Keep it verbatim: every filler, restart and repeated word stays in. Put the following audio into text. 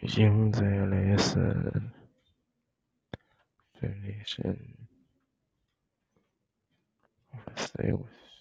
赢在莱斯这里是 Sales